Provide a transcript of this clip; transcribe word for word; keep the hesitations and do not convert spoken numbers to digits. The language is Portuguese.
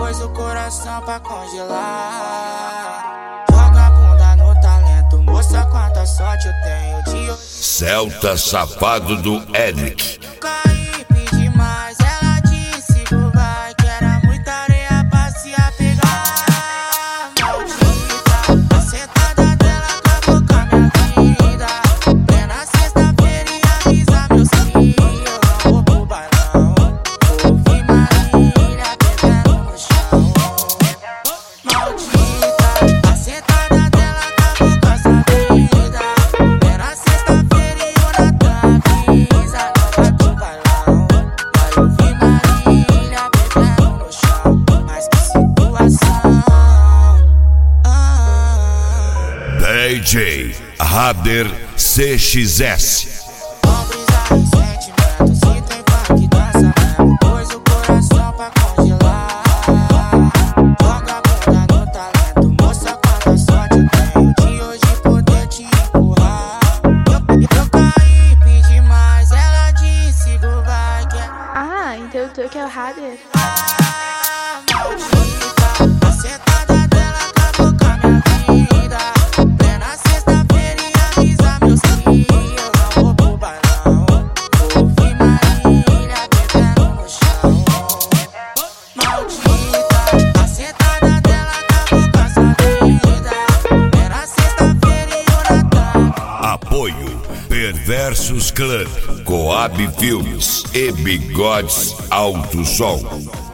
pôs o coração pra congelar. Joga a bunda no talento, moça, quanta sorte eu tenho de hoje. Celta Safado do Eric. Caí, pedi mais, ela disse que vai, que era muita areia pra se apegar. Maldita, a sentada dela acabou com a minha vida. Plena sexta-feira e avisa meus filhos, eu não vou pro bailão. Ouvi Marília bebendo no chão. Maldita, a sentada dela acabou com essa vida. Plena sexta-feira e o Natan avisa, não vai pro bailão. Vai ouvir Marília bebendo no chão. Mas que situação. Ah. D J Rader C X S. Vamos brisar em sentimentos, se tem funk dança mesmo, pôs o coração pra congelar. Joga a bunda no talento, moça, quanta sorte eu tenho de hoje poder te empurrar. Eu, eu caí, pedi mais, ela disse que vai, que é. Ah, então tu que é o Rader? Ah, maldita, a sentada dela acabou com a minha vida. Plena sexta-feira e avisa meus filhos, eu não vou pro bailão. Ouvi Marília bebendo no chão. Maldita, a sentada dela acabou com essa vida. Plena sexta-feira e o Natan. Apoio Perversos Clan, Coab Filmes e Bigodes Alto Som.